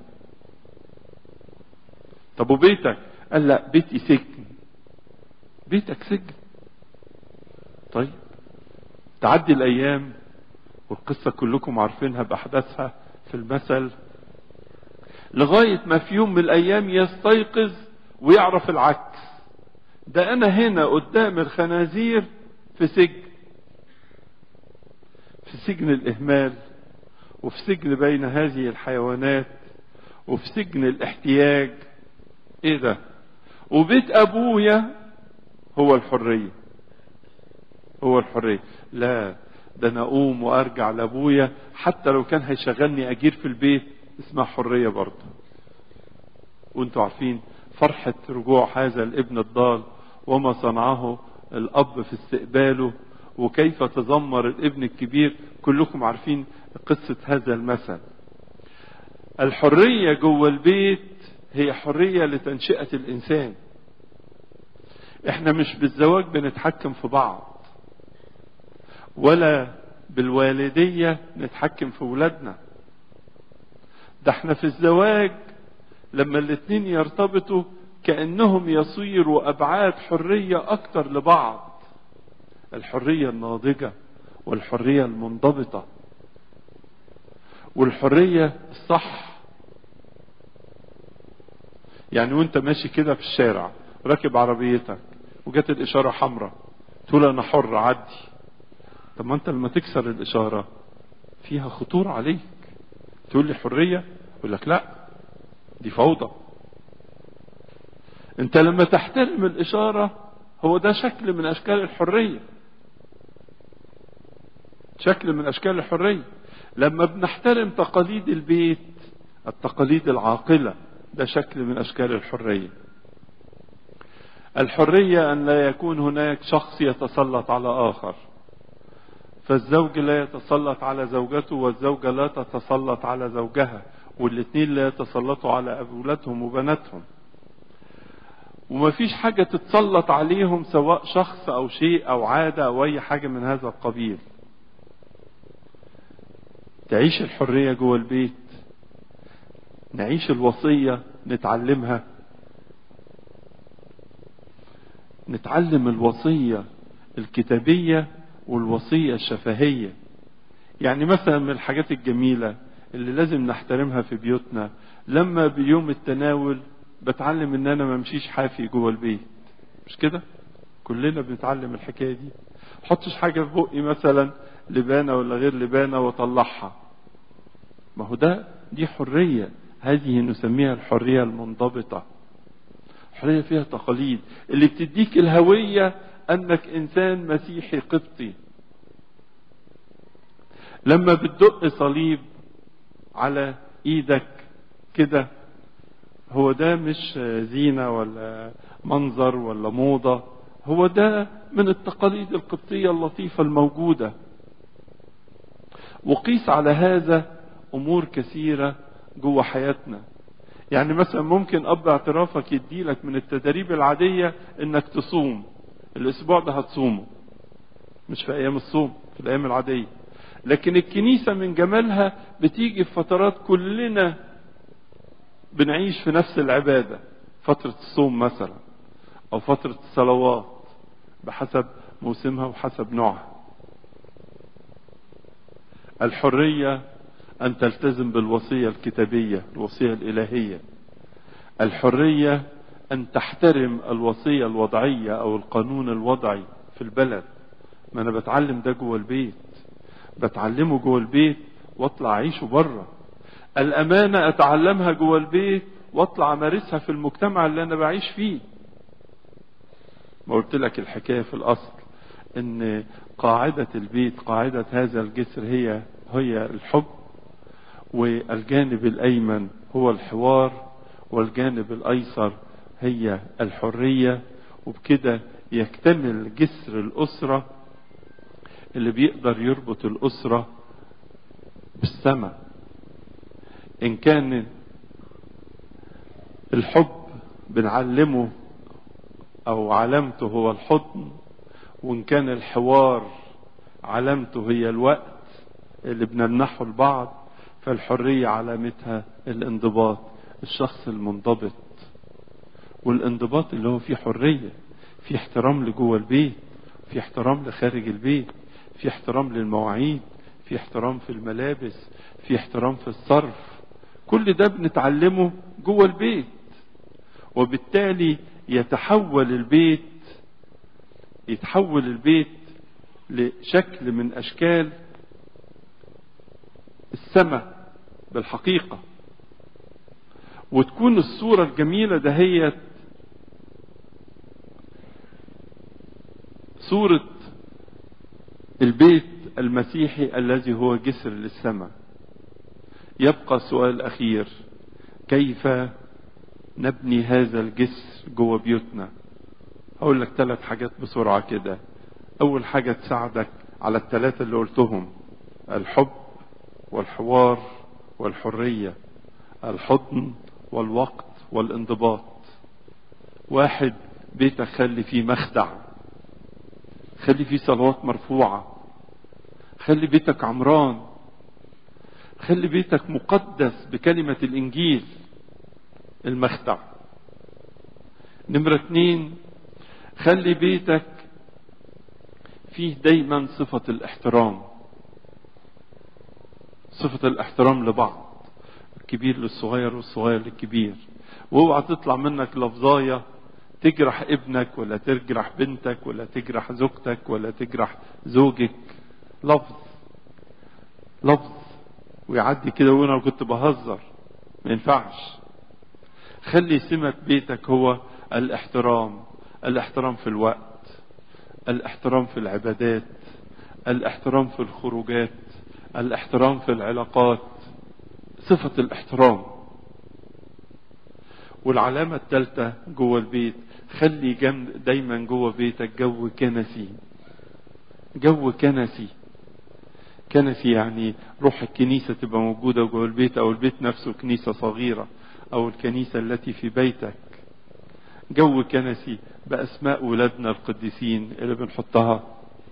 Speaker 1: طب وبيتك؟ قال لا، بيتي سجن. بيتك سجن؟ طيب تعدي الايام والقصة كلكم عارفينها باحداثها في المثل، لغاية ما في يوم من الايام يستيقظ ويعرف العكس. ده انا هنا قدام الخنازير في سجن، في سجن الاهمال، وفي سجن بين هذه الحيوانات، وفي سجن الاحتياج. ايه ده؟ وبيت ابويا هو الحرية، هو الحرية. لا، ده انا اقوم وارجع لابويا حتى لو كان هيشغلني اجير في البيت، اسمها حرية برضه. وانتوا عارفين فرحة رجوع هذا الابن الضال وما صنعه الاب في استقباله، وكيف تذمر الابن الكبير. كلكم عارفين قصة هذا المثل. الحرية جوه البيت هي حرية لتنشئة الانسان. احنا مش بالزواج بنتحكم في بعض، ولا بالوالدية نتحكم في ولادنا. ده احنا في الزواج لما الاتنين يرتبطوا كأنهم يصيروا أبعاد حرية أكتر لبعض، الحرية الناضجة والحرية المنضبطة والحرية الصح. يعني وانت ماشي كده في الشارع راكب عربيتك وجت الإشارة حمراء، تقول أنا حر عدي. طب ما انت لما تكسر الإشارة فيها خطور عليك، تقول لي حرية؟ يقول لك لا، دي فوضى. انت لما تحترم الإشارة هو ده شكل من أشكال الحرية، شكل من أشكال الحرية. لما بنحترم تقاليد البيت، التقاليد العاقلة، ده شكل من أشكال الحرية. الحرية أن لا يكون هناك شخص يتسلط على آخر، فالزوج لا يتسلط على زوجته والزوجة لا تتسلط على زوجها، والاثنين لا يتسلطوا على أولادهم وبناتهم، ومفيش حاجة تتسلط عليهم سواء شخص أو شيء أو عادة أو أي حاجة من هذا القبيل. تعيش الحرية جوه البيت، نعيش الوصية، نتعلمها، نتعلم الوصية الكتابية والوصية الشفهية. يعني مثلا من الحاجات الجميلة اللي لازم نحترمها في بيوتنا، لما بيوم التناول بتعلم ان انا ما امشيش حافي جوه البيت، مش كده؟ كلنا بنتعلم الحكاية دي. حطش حاجة في بقي مثلا لبانة ولا غير لبانة واطلعها، ما هو دي حرية، هذه نسميها الحرية المنضبطة. حرية فيها تقاليد اللي بتديك الهوية انك انسان مسيحي قبطي. لما بتدق صليب على ايدك كده، هو ده مش زينة ولا منظر ولا موضة، هو ده من التقاليد القبطية اللطيفة الموجودة. وقيس على هذا امور كثيرة جوه حياتنا. يعني مثلا ممكن اب اعترافك يديلك من التدريب العادية انك تصوم الاسبوع ده، هتصومه مش في ايام الصوم، في الايام العادية. لكن الكنيسة من جمالها بتيجي في فترات كلنا بنعيش في نفس العبادة، فترة الصوم مثلا او فترة الصلوات بحسب موسمها وحسب نوعها. الحرية ان تلتزم بالوصية الكتابية، الوصية الالهية. الحرية ان تحترم الوصية الوضعية او القانون الوضعي في البلد. ما انا بتعلم ده جوه البيت، بتعلمه جوه البيت واطلع اعيشه بره. الامانة اتعلمها جوه البيت واطلع امارسها في المجتمع اللي انا بعيش فيه. ما قلت لك الحكاية في الاصل ان قاعدة البيت، قاعدة هذا الجسر هي الحب، والجانب الايمن هو الحوار، والجانب الايسر هي الحرية. وبكده يكتمل جسر الاسرة اللي بيقدر يربط الأسرة بالسماء. إن كان الحب بنعلمه أو علامته هو الحضن، وإن كان الحوار علامته هي الوقت اللي بنمنحه لبعض، فالحرية علامتها الانضباط، الشخص المنضبط. والانضباط اللي هو فيه حرية، فيه احترام لجوه البيت، فيه احترام لخارج البيت، فيه احترام للمواعيد، فيه احترام في الملابس، فيه احترام في الصرف. كل ده بنتعلمه جوه البيت، وبالتالي يتحول البيت لشكل من أشكال السماء بالحقيقة. وتكون الصورة الجميلة دهيت صورة البيت المسيحي الذي هو جسر للسماء. يبقى سؤال أخير: كيف نبني هذا الجسر جوه بيوتنا؟ هقول لك 3 حاجات بسرعة كده. أول حاجة تساعدك على ال3 اللي قلتهم: الحب والحوار والحرية، الحضن والوقت والانضباط. 1، بيتك خلي فيه مخدع، خلي فيه صلوات مرفوعة، خلي بيتك عمران، خلي بيتك مقدس بكلمة الإنجيل، المخدع. نمرة 2، خلي بيتك فيه دايما صفة الاحترام، صفة الاحترام لبعض، الكبير للصغير والصغير للكبير. واوعى تطلع منك لفظاية تجرح ابنك ولا تجرح بنتك ولا تجرح زوجتك ولا تجرح زوجك. لفظ ويعدي كده ويقول انا كنت بهزر، ما ينفعش. خلي سمة بيتك هو الاحترام في الوقت، الاحترام في العبادات، الاحترام في الخروجات، الاحترام في العلاقات، صفة الاحترام. والعلامة الثالثة جوه البيت: خلي دايما جوه بيتك جو كنسي. جو كنسي يعني روح الكنيسة تبقى موجودة جوه البيت، او البيت نفسه كنيسة صغيرة، او الكنيسة التي في بيتك. جو كنسي بأسماء ولادنا القديسين اللي بنحطها،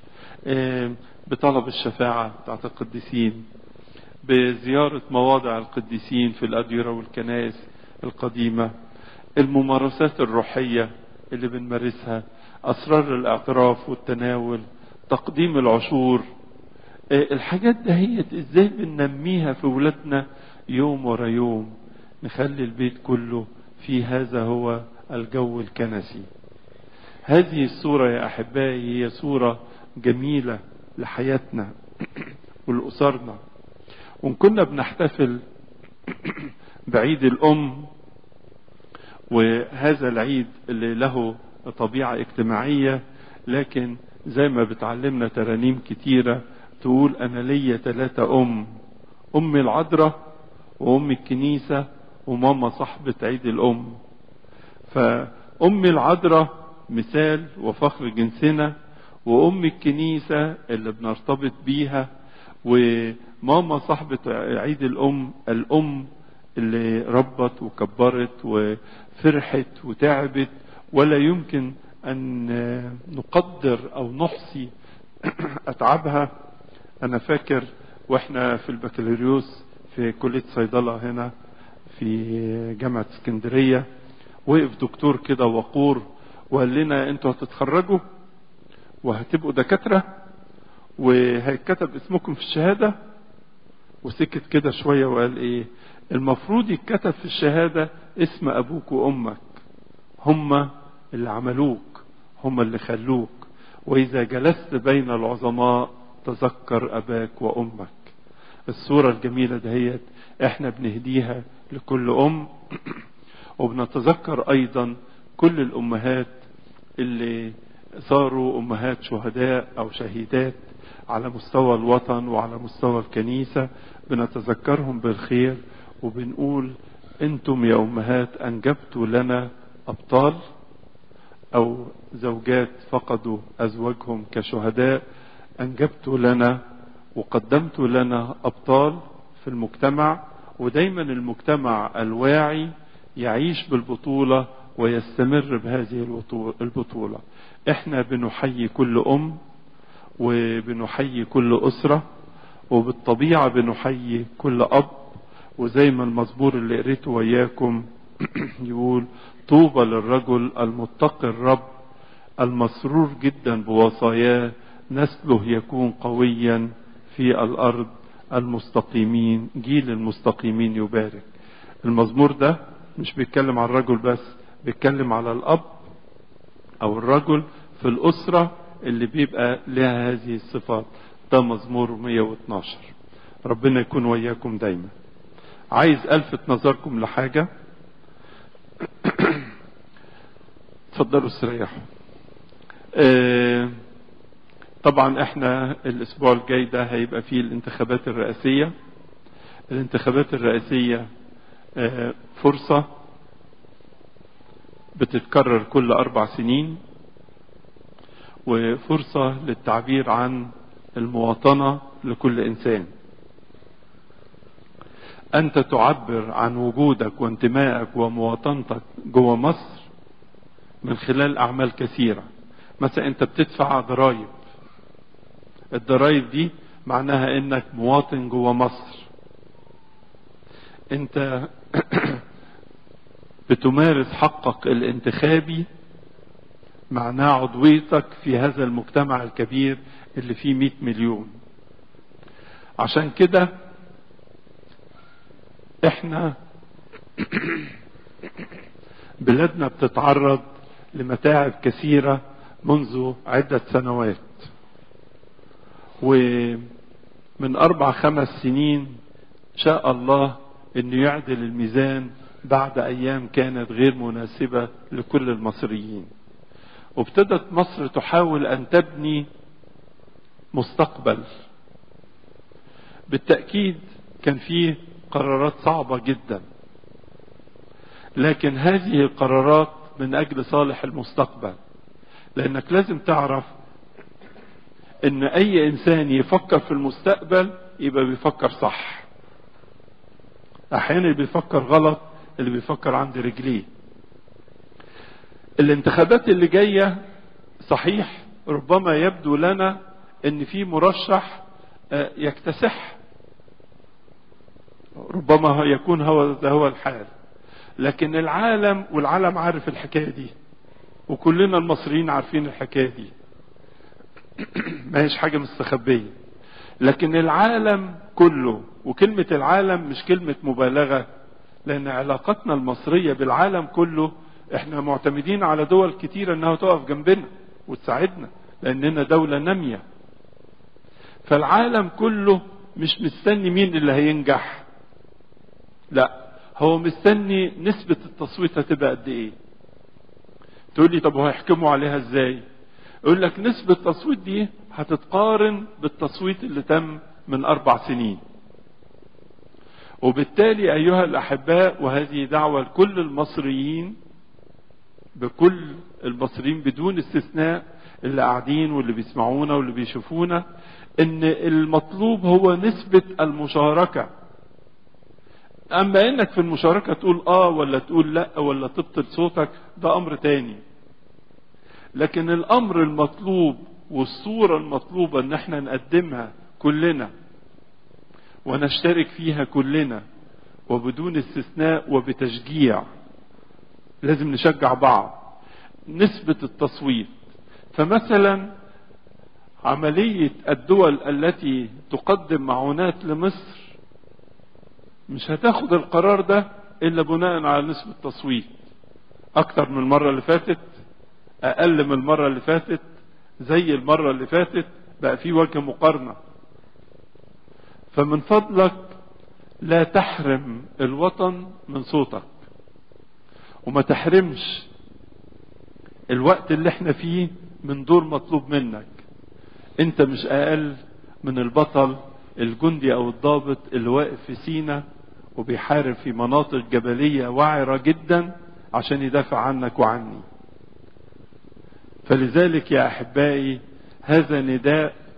Speaker 1: بطلب الشفاعة بتاعت القديسين، بزيارة مواضع القديسين في الأديرة والكنائس القديمة، الممارسات الروحية اللي بنمارسها، أسرار الاعتراف والتناول، تقديم العشور. الحاجات دهيت ازاي بننميها في ولادنا يوم ورا يوم، نخلي البيت كله في هذا هو الجو الكنسي. هذه الصورة يا أحبائي هي صورة جميلة لحياتنا ولأسرنا. وإن كنا بنحتفل بعيد الأم، وهذا العيد اللي له طبيعة اجتماعية، لكن زي ما بتعلمنا ترانيم كتيرة تقول أنا ليا 3 أمي العذراء، وأم الكنيسة، وماما صاحبة عيد الأم. فأمي العذراء مثال وفخر جنسنا، وأم الكنيسة اللي بنرتبط بيها، وماما صاحبة عيد الأم اللي ربت وكبرت وفرحت وتعبت، ولا يمكن أن نقدر أو نحصي أتعابها. أنا فاكر وإحنا في البكالوريوس في كلية صيدلة هنا في جامعة اسكندرية، وقف دكتور كده وقور وقال لنا انتوا هتتخرجوا وهتبقوا دكاترة وهيتكتب اسمكم في الشهادة. وسكت كده شوية وقال ايه: المفروض يتكتب في الشهادة اسم ابوك وامك، هم اللي عملوك، هم اللي خلوك، واذا جلست بين العظماء تذكر اباك وامك. الصورة الجميلة دهيت احنا بنهديها لكل وبنتذكر ايضا كل الامهات اللي صاروا امهات شهداء او شهيدات على مستوى الوطن وعلى مستوى الكنيسة، بنتذكرهم بالخير وبنقول انتم يا امهات انجبتوا لنا ابطال او زوجات فقدوا ازواجهم كشهداء، أنجبت لنا وقدمت لنا أبطال في المجتمع، ودايما المجتمع الواعي يعيش بالبطولة ويستمر بهذه البطولة. احنا بنحيي كل أم وبنحيي كل أسرة، وبالطبيعة بنحيي كل أب. وزي ما المزمور اللي قريته وياكم يقول: طوبى للرجل المتقي الرب المسرور جدا بوصاياه، نسله يكون قويا في الأرض، المستقيمين جيل المستقيمين يبارك. المزمور ده مش بيتكلم على الرجل بس، بيتكلم على الأب أو الرجل في الأسرة اللي بيبقى لها هذه الصفات. ده مزمور 112. ربنا يكون وياكم دايما. عايز ألفت نظركم لحاجة. تفضلوا استريحوا. طبعا احنا الاسبوع الجاي ده هيبقى فيه الانتخابات الرئاسية. الانتخابات الرئاسية فرصة بتتكرر كل 4 سنين، وفرصة للتعبير عن المواطنة لكل إنسان. أنت تعبر عن وجودك وانتمائك ومواطنتك جوه مصر من خلال أعمال كثيرة. مثلا أنت بتدفع ضرائب، الضرائب دي معناها أنك مواطن جوه مصر. أنت بتمارس حقك الانتخابي، معناه عضويتك في هذا المجتمع الكبير اللي فيه 100 مليون. عشان كده احنا بلادنا بتتعرض لمتاعب كثيرة منذ عدة سنوات، ومن 4-5 سنين شاء الله انه يعدل الميزان بعد ايام كانت غير مناسبة لكل المصريين. وابتدت مصر تحاول ان تبني مستقبل. بالتأكيد كان فيه قرارات صعبة جدا، لكن هذه القرارات من اجل صالح المستقبل. لانك لازم تعرف ان اي انسان يفكر في المستقبل يبقى بيفكر صح. احيانا اللي بيفكر غلط اللي بيفكر عند رجليه. الانتخابات اللي جاية صحيح ربما يبدو لنا ان في مرشح يكتسح، ربما يكون هو الحال، لكن العالم عارف الحكاية دي، وكلنا المصريين عارفين الحكاية دي. ما هيش حاجة مستخبية، لكن العالم كله، وكلمة العالم مش كلمة مبالغة، لأن علاقتنا المصرية بالعالم كله احنا معتمدين على دول كتيرة انها تقف جنبنا وتساعدنا، لأننا دولة نامية. فالعالم كله مش مستني مين اللي هينجح، لا، هو مستني نسبة التصويت هتبقى قد ايه. تقول لي طب هيحكموا عليها ازاي؟ يقول لك نسبة التصويت دي هتتقارن بالتصويت اللي تم من 4 سنين. وبالتالي ايها الاحباء، وهذه دعوة لكل المصريين، بكل المصريين بدون استثناء، اللي قاعدين واللي بيسمعونا واللي بيشوفونا، ان المطلوب هو نسبة المشاركة. اما انك في المشاركة تقول ولا تقول لا ولا تبطل صوتك، ده امر تاني. لكن الامر المطلوب والصورة المطلوبة ان احنا نقدمها كلنا ونشترك فيها كلنا وبدون استثناء وبتشجيع. لازم نشجع بعض. نسبة التصويت، فمثلا عملية الدول التي تقدم معونات لمصر مش هتاخد القرار ده الا بناء على نسبة تصويت. اكتر من المرة اللي فاتت، اقل من المرة اللي فاتت، زي المرة اللي فاتت، بقى في وجه مقارنة. فمن فضلك لا تحرم الوطن من صوتك، وما تحرمش الوقت اللي احنا فيه من دور مطلوب منك. انت مش اقل من البطل الجندي او الضابط اللي واقف في سينا وبيحارب في مناطق جبلية وعرة جدا عشان يدافع عنك وعني. فلذلك يا احبائي، هذا نداء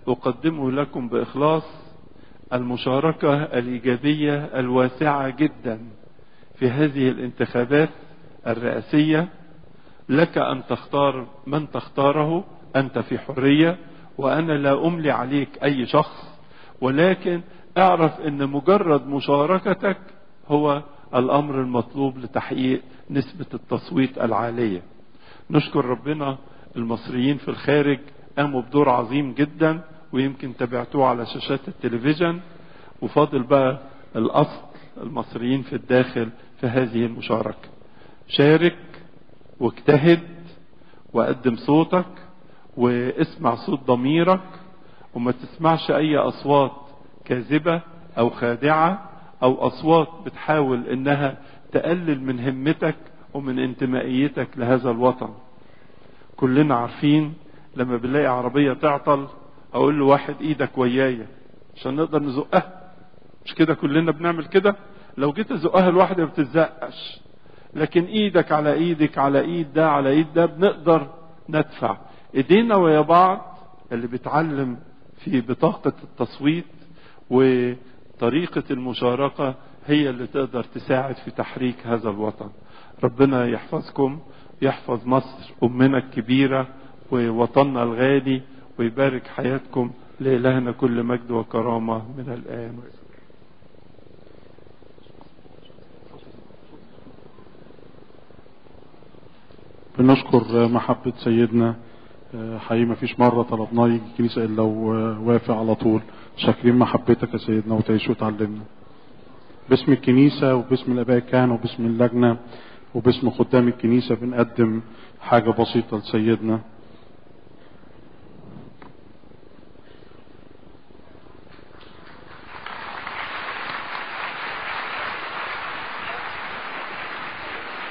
Speaker 1: أقدمه لكم بإخلاص المشاركة الإيجابية الواسعة جدا في هذه الانتخابات الرئاسية. لك أن تختار من تختاره، أنت في حرية، وأنا لا أملي عليك أي شخص، ولكن اعرف أن مجرد مشاركتك هو الأمر المطلوب لتحقيق نسبة التصويت العالية. نشكر ربنا المصريين في الخارج قاموا بدور عظيم جدا، ويمكن تابعتوه على شاشات التلفزيون، وفاضل بقى الأصل المصريين في الداخل في هذه المشاركة. شارك واجتهد وقدم صوتك واسمع صوت ضميرك، وما تسمعش أي أصوات كاذبة أو خادعة أو أصوات بتحاول إنها تقلل من همتك ومن انتمائيتك لهذا الوطن. كلنا عارفين لما بنلاقي عربية تعطل أقول له واحد إيدك ويايا عشان نقدر نزقها، مش كده؟ كلنا بنعمل كده. لو جيت أزقها لوحدي ما بتتزقش، لكن إيدك على إيدك على إيد ده على إيد ده بنقدر ندفع إيدينا ويا بعض. اللي بيتعلم في بطاقة التصويت وطريقة المشاركة هي اللي تقدر تساعد في تحريك هذا الوطن. ربنا يحفظكم، يحفظ مصر أمنا الكبيرة ووطننا الغالي، ويبارك حياتكم. لإلهنا كل مجد وكرامة من الآن.
Speaker 2: بنشكر محبة سيدنا، حقيقي ما فيش مرة طلبناه يجي الكنيسة إلا ووافق على طول. شاكرين محبتك يا سيدنا وتعيش وتعلمنا. باسم الكنيسة وباسم الآباء الكهنة وباسم اللجنة وباسم خدام الكنيسة بنقدم حاجة بسيطة لسيدنا.